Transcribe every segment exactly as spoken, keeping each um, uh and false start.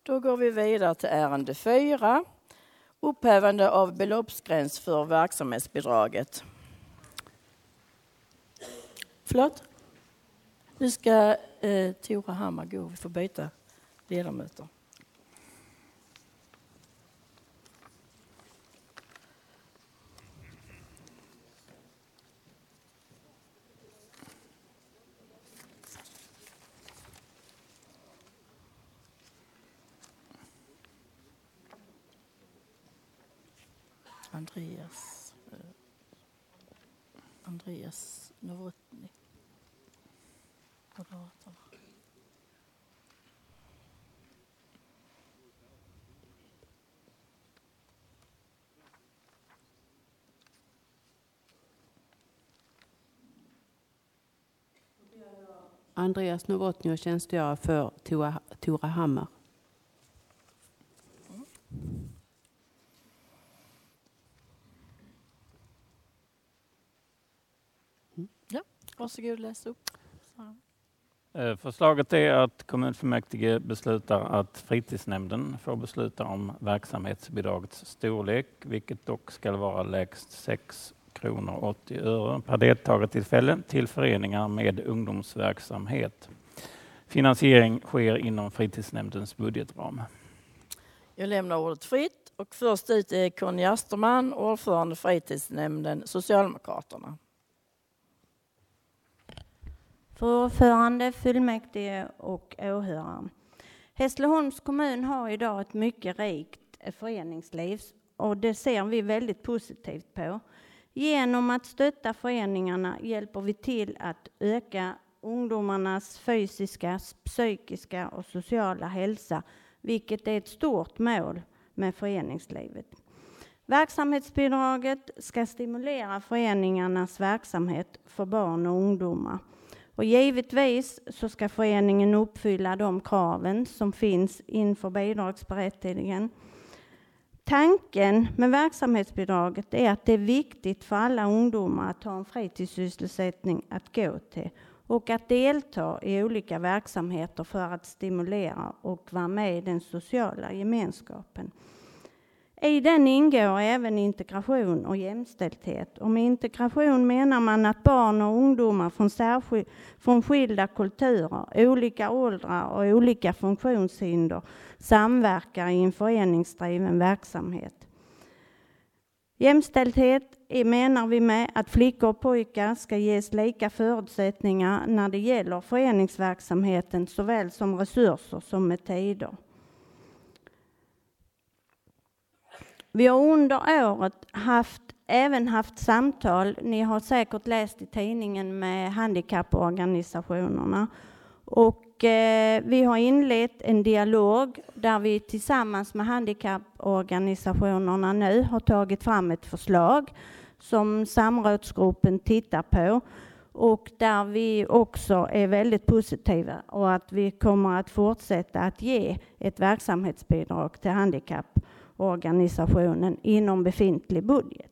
Då går vi vidare till ärende fyra. Upphävande av beloppsgräns för verksamhetsbidraget. Förlåt? Nu ska eh, Tora Hammar gå. Vi får byta ledamöter. Andreas eh, Andreas Novotny. Moderaterna. Andreas Novotny tjänstgör för Tora, Tora Hammar. Mm. Mm. Ja, varsågod läs upp. Så. Förslaget är att kommunfullmäktige beslutar att fritidsnämnden får besluta om verksamhetsbidragets storlek, vilket dock ska vara lägst sex kronor åttio öre per deltagartillfälle till föreningar med ungdomsverksamhet. Finansiering sker inom fritidsnämndens budgetram. Jag lämnar ordet fritt och först ut är Conny Asterman, ordförande fritidsnämnden Socialdemokraterna. För ordförande, fullmäktige och åhörare. Hässleholms kommun har idag ett mycket rikt föreningsliv och det ser vi väldigt positivt på. Genom att stötta föreningarna hjälper vi till att öka ungdomarnas fysiska, psykiska och sociala hälsa, vilket är ett stort mål med föreningslivet. Verksamhetsbidraget ska stimulera föreningarnas verksamhet för barn och ungdomar. Och givetvis så ska föreningen uppfylla de kraven som finns inför bidragsberättigningen. Tanken med verksamhetsbidraget är att det är viktigt för alla ungdomar att ha en fritidssysselsättning att gå till och att delta i olika verksamheter för att stimulera och vara med i den sociala gemenskapen. I den ingår även integration och jämställdhet. Och med integration menar man att barn och ungdomar från, särskild, från skilda kulturer, olika åldrar och olika funktionshinder samverkar i en föreningsdriven verksamhet. Jämställdhet är, menar vi med att flickor och pojkar ska ges lika förutsättningar när det gäller föreningsverksamheten såväl som resurser som metoder. Vi har under året haft, även haft samtal, ni har säkert läst i tidningen, med handikapporganisationerna. Och eh, vi har inlett en dialog där vi tillsammans med handikapporganisationerna nu har tagit fram ett förslag som samrådsgruppen tittar på. Och där vi också är väldigt positiva och att vi kommer att fortsätta att ge ett verksamhetsbidrag till handikapporganisationen inom befintlig budget.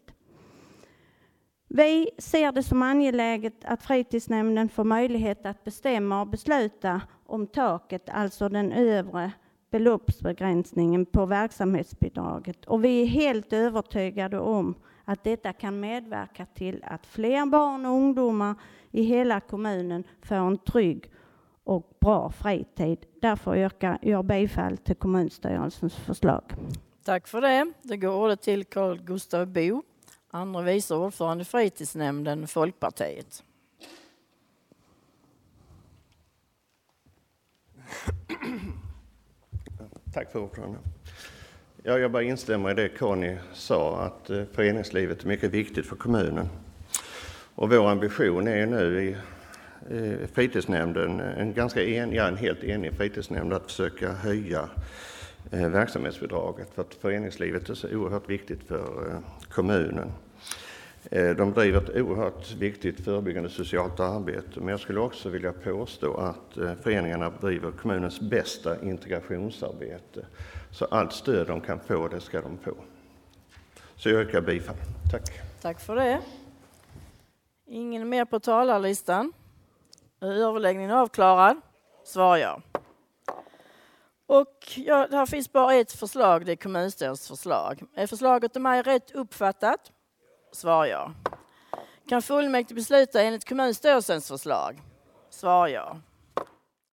Vi ser det som angeläget att fritidsnämnden får möjlighet att bestämma och besluta om taket, alltså den övre beloppsbegränsningen på verksamhetsbidraget. Och vi är helt övertygade om att detta kan medverka till att fler barn och ungdomar i hela kommunen får en trygg och bra fritid. Därför yrkar jag bifall till kommunstyrelsens förslag. Tack för det. Det går ordet till Carl Gustav Bo, andra vice ordförande i fritidsnämnden Folkpartiet. Tack för ordförande. Ja, jag bara instämmer i det Conny sa, att föreningslivet är mycket viktigt för kommunen. Och vår ambition är nu i fritidsnämnden, en ganska en, ja, en helt enig fritidsnämnd, att försöka höja eh, verksamhetsbidraget, för att föreningslivet är så oerhört viktigt för eh, kommunen. Eh, de driver ett oerhört viktigt förebyggande socialt arbete, men jag skulle också vilja påstå att eh, föreningarna driver kommunens bästa integrationsarbete. Så allt stöd de kan få, det ska de få. Så jag yrkar bifall. Tack. Tack för det. Ingen mer på talarlistan. Överläggningen är avklarad. Svar ja. Och ja, här finns bara ett förslag, det är kommunstyrelsens förslag. Är förslaget av mig rätt uppfattat? Svar ja. Kan fullmäktige besluta enligt kommunstyrelsens förslag? Svar ja.